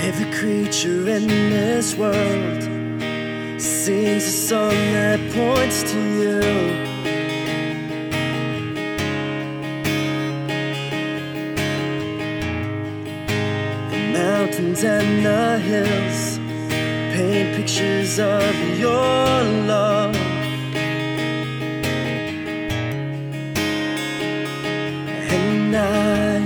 Every creature in this world sings a song that points to you. The mountains and the hills paint pictures of your love. And I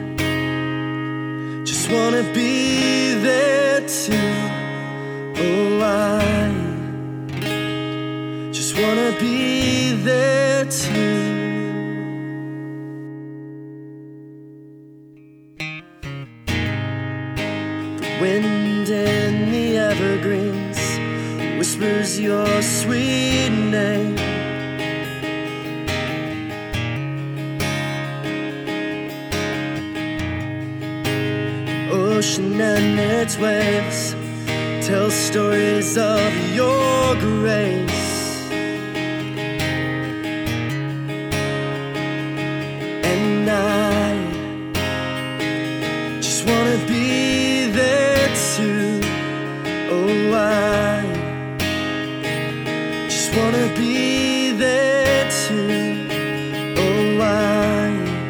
just wanna be there too. Oh, I just wanna be there too. The wind in the evergreens whispers your sweet name. Ocean and its waves tell stories of your grace. And I just wanna be there too. Oh, I just wanna be there too. Oh, I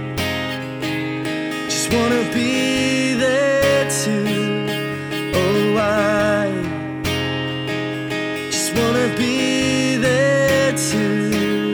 just wanna be there too. Oh, I just wanna be there too.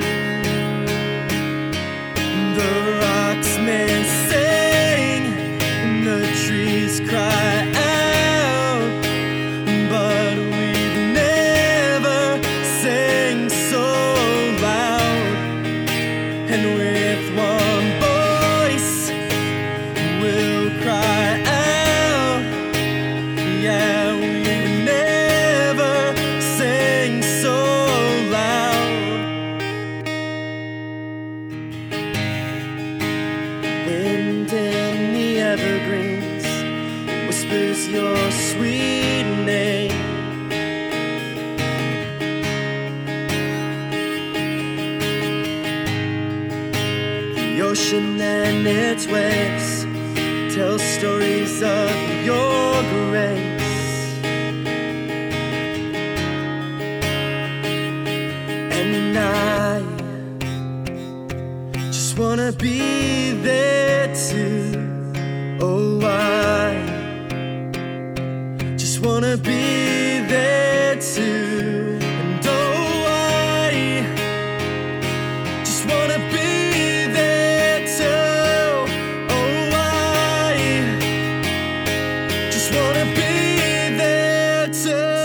The rocks may sing and the trees cry out, but we've never sang so loud. And with one voice we'll cry out. Yeah, we've never sang so loud. Wind in the evergreens whispers your sweet name. The ocean and its waves tell stories of your grace. And I just wanna be there too. Oh, I just wanna be there too. And oh, I just wanna be there too. Oh, I just wanna be there too.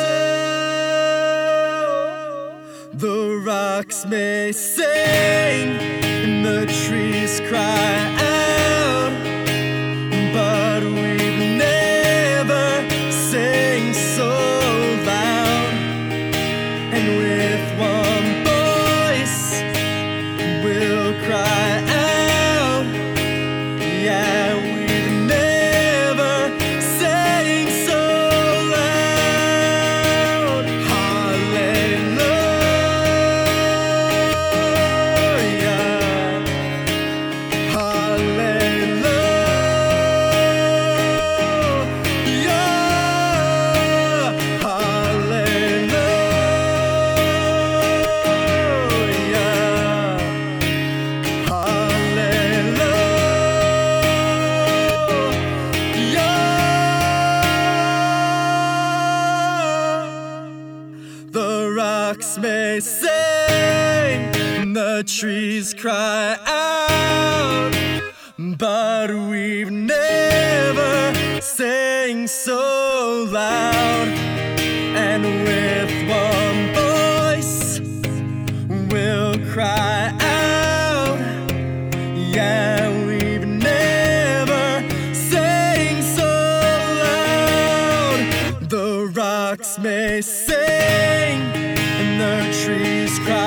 The rocks may sing and the trees cry out, but we've never sang so loud. And with one voice we'll cry out. Yeah, we've never sang so loud. Hallelujah. The rocks may sing and the trees cry out, but we've never sang so loud. And with one voice we'll cry out. Yeah, we've never sang so loud. The rocks may sing and the trees cry